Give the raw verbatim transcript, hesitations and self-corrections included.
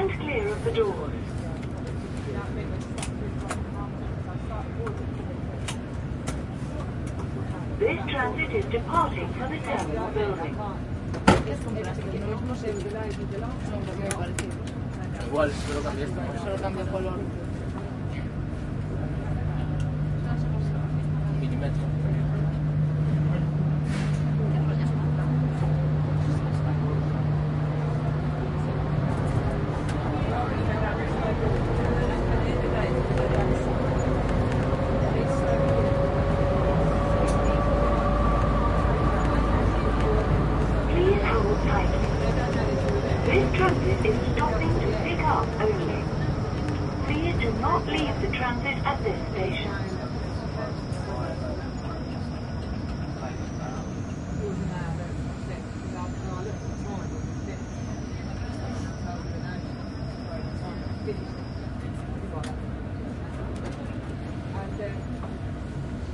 Stand clear of the doors. This transit is departing from the terminal building. Igual, solo cambia esto. Solo cambio color. Milímetro. Please hold tightly. This transit is stopping to pick up only. Please do not leave the transit at this station. Thank you.